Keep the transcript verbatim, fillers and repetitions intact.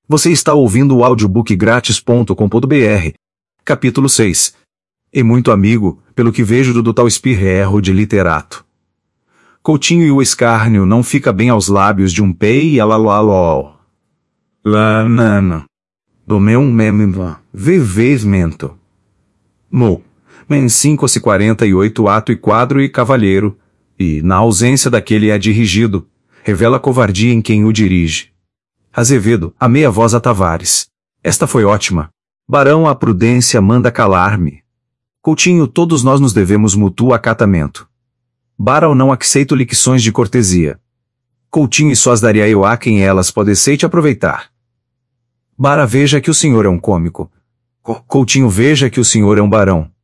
Você está ouvindo o audiobook grátis ponto com ponto br. Capítulo seis. E muito amigo, pelo que vejo do, do tal espirro de literato. Coutinho e o escárnio não fica bem aos lábios de um pei e alalalo. Lanana. Do meu memba, vivesmento. Mo. Men cinco se quarenta e oito ato e quadro e cavalheiro, e, na ausência daquele é dirigido, revela covardia em quem o dirige. Azevedo, a meia voz a Tavares. Esta foi ótima. Barão, a prudência manda calar-me. Coutinho, todos nós nos devemos mútuo acatamento. Barão, não aceito lições de cortesia. Coutinho, e sós daria eu a quem elas podeceite aproveitar. Bara, veja que o senhor é um cômico. Coutinho, veja que o senhor é um barão.